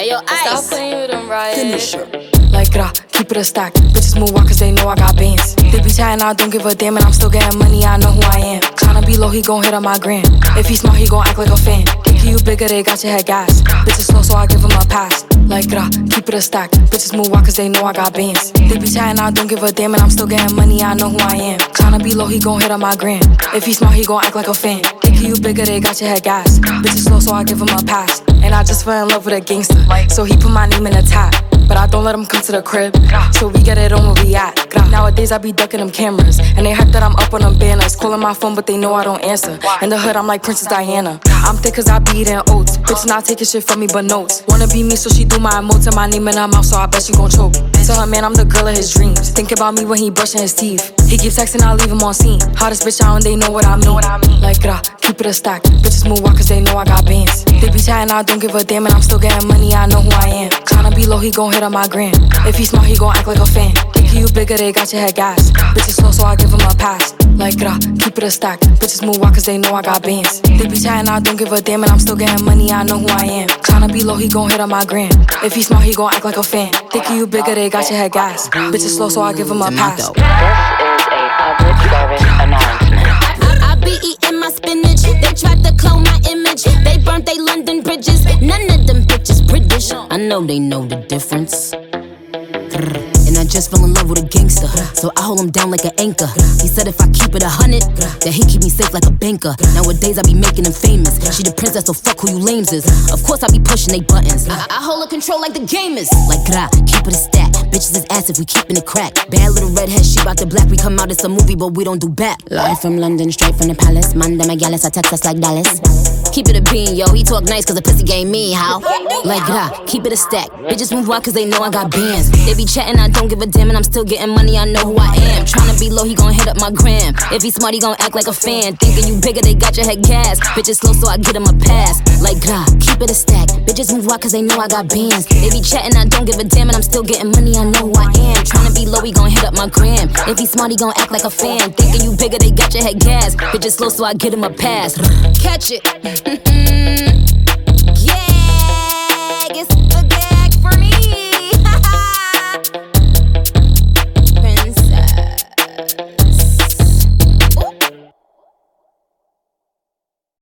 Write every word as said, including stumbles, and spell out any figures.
Hey, yo, Ice. Stop playing with them, right? Finish her. Like, grah, keep it a stack. Bitches move out cause they know I got bands. They be chatting, I don't give a damn, and I'm still getting money, I know who I am. Tryna be low, he gon' hit on my gram. If he smart, he gon' act like a fan. Thinking you bigger, they got your head gas. Bitches slow, so I give him a pass. Like, grah, keep it a stack. Bitches move out cause they know I got bands. They be chatting, I don't give a damn, and I'm still getting money, I know who I am. Tryna be low, he gon' hit on my gram. If he smart, he gon' act like a fan. Thinking you bigger, they got your head gas. Bitches slow, so I give him a pass. And I just fell in love with a gangster, so he put my name in the top. But I don't let him come to the crib, so we get it on where we at. Nowadays I be ducking them cameras, and they hype that I'm up on them banners. Calling my phone, but they know I don't answer. In the hood, I'm like Princess Diana. I'm thick cause I be eating oats. Bitch not taking shit from me but notes. Wanna be me, so she do my emotes and my name in her mouth, so I bet she gon' choke. Tell her man I'm the girl of his dreams. Think about me when he brushing his teeth. He keep texting, I leave him on scene. Hottest bitch out and they know what I mean. Like, grah, keep it a stack. Bitches move out cause they know I got bands. They be chatting, I don't give a damn, and I'm still getting money, I know who I am. Tryna be low, he gon' hit on my gram. If he smart, he gon' act like a fan. Thinking you bigger, they got your head gas. Bitches slow, so I give him a pass. Like, grah, keep it a stack. Bitches move out cause they know I got bands. They be chatting, I don't give a damn, and I'm still getting money, I know who I am. Tryna be low, he gon' hit on my gram. If he smart, he gon' act like a fan. Thinking you bigger, they got your head gas. Bitches slow, so I give him a pass. This is a public service announcement. I, I be eating my spinach. They tried to clone my image. They burnt they London bridges. None of them bitches British. I know they know the difference. And I just fell in love with a gangster, so I hold him down like an anchor. He said if I keep it a hundred, that he keep me safe like a banker. Nowadays I be making him famous. She the princess, so fuck who you lames is. Of course I be pushing they buttons. I, I hold a control like the gamers. Like grah, keep it a stack. Bitches is ass if we keepin' it crack. Bad little redhead, she bout the black. We come out, it's a movie, but we don't do back. Live from London, straight from the palace. Monday, my gallus, I text us like Dallas. Keep it a bean, yo. He talk nice cause the pussy game mean, how? Like grah, keep it a stack. Bitches move out cause they know I got bands. They be chatting, I don't give a damn, and I'm still getting money, I know who I am. Tryna be low, he gon' hit up my gram. If he smart, he gon' act like a fan. Thinking you bigger, they got your head gas. Bitches slow, so I get him a pass. Like grah, keep it a stack. Bitches move out cause they know I got bands. They be chatting, I don't give a damn, and I'm still getting money, I know who I am. Tryna be low, he gon' hit up my gram. If he smart, he gon' act like a fan. Thinking you bigger, they got your head gas. Bitches slow, so I get him a pass. Catch it.